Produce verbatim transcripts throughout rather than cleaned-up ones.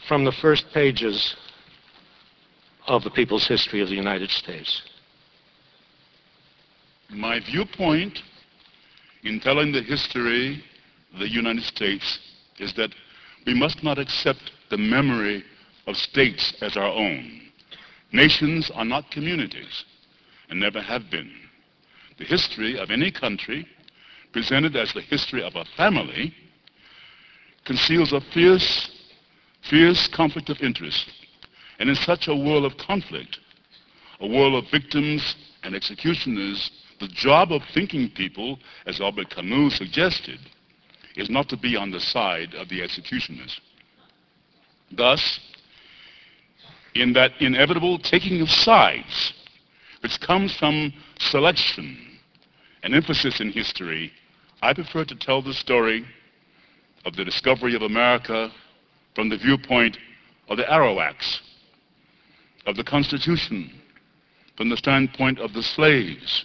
from the first pages of the people's history of the United States. My viewpoint in telling the history of the United States is that we must not accept the memory of states as our own. Nations are not communities and never have been. The history of any country, presented as the history of a family, conceals a fierce, fierce conflict of interest. And in such a world of conflict, a world of victims and executioners, the job of thinking people, as Albert Camus suggested, is not to be on the side of the executioners. Thus, in that inevitable taking of sides, which comes from selection and emphasis in history, I prefer to tell the story of the discovery of America from the viewpoint of the Arawaks, of the Constitution from the standpoint of the slaves,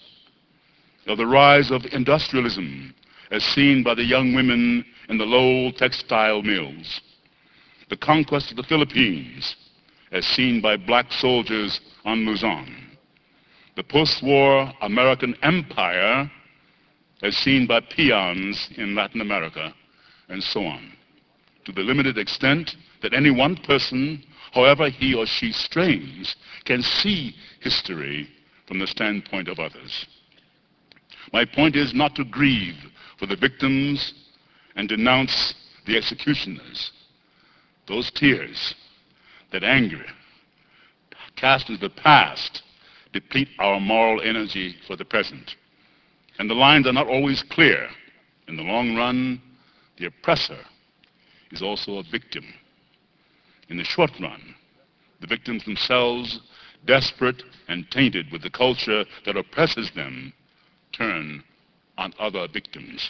of the rise of industrialism as seen by the young women in the Lowell textile mills, the conquest of the Philippines as seen by black soldiers on Luzon, the post-war American empire as seen by peons in Latin America, and so on, to the limited extent that any one person, however he or she strains, can see history from the standpoint of others. My point is not to grieve for the victims and denounce the executioners. Those tears, that anger, cast into the past, deplete our moral energy for the present. And the lines are not always clear. In the long run, the oppressor is also a victim. In the short run, the victims themselves, desperate and tainted with the culture that oppresses them, turn on other victims.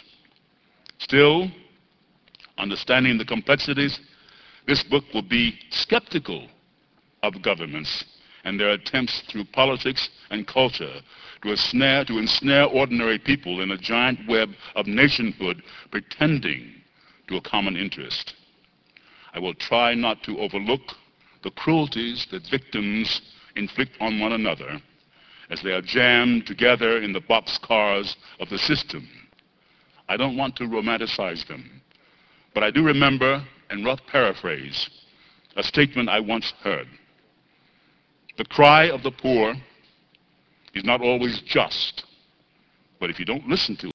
Still, understanding the complexities, this book will be skeptical of governments and their attempts through politics and culture to ensnare, to ensnare ordinary people in a giant web of nationhood pretending to a common interest. I will try not to overlook the cruelties that victims inflict on one another as they are jammed together in the boxcars of the system. I don't want to romanticize them, but I do remember, and rough paraphrase, a statement I once heard. The cry of the poor is not always just, but if you don't listen to it,